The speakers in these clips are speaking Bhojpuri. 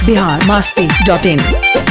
biharmasti.in।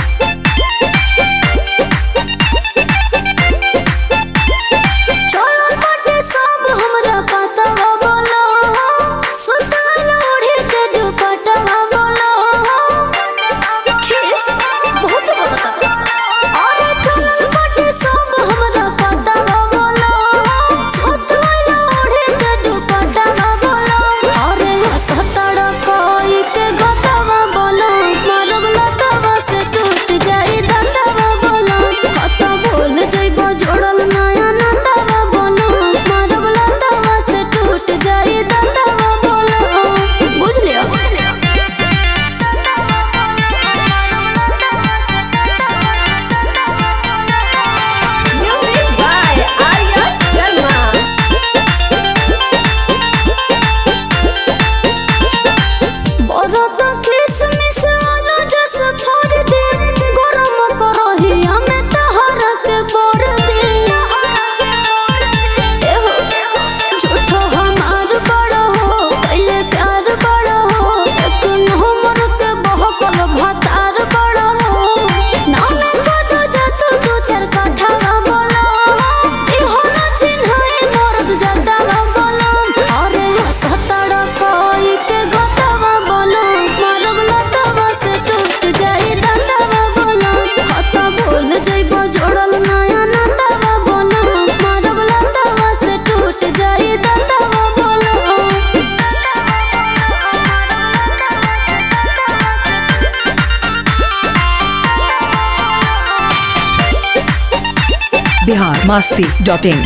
biharmasti.in।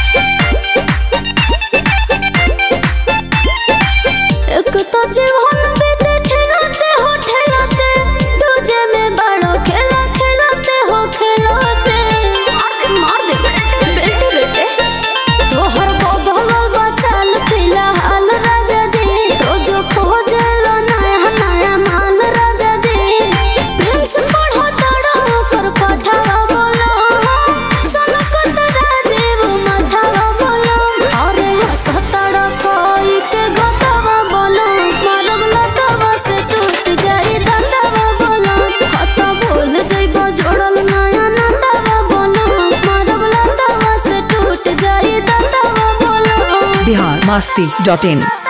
एक तो जीवन बीते ठेलाते हो ठेलाते, दूजे में बड़ो खेला खेलाते हो खेलाते। मार दे बेटे बेटे तोहर बदलल बचाल फिलहाल राजा जी, रोज खोजेला नया नया माल राजा जी। प्रिंस पढ़ो तड़ा कर पठावा बोलो, सनकत राजीव मथावा बोलो। अरे सतड़ा कोई के गतावा बोलो, मारब लतावा से टूट जाई दातावा बोलो। हता भूल जइबो जोड़ल नया नातावा बोलो, मारब लतावा से टूट जाई दातावा बोलो। biharmasti.in।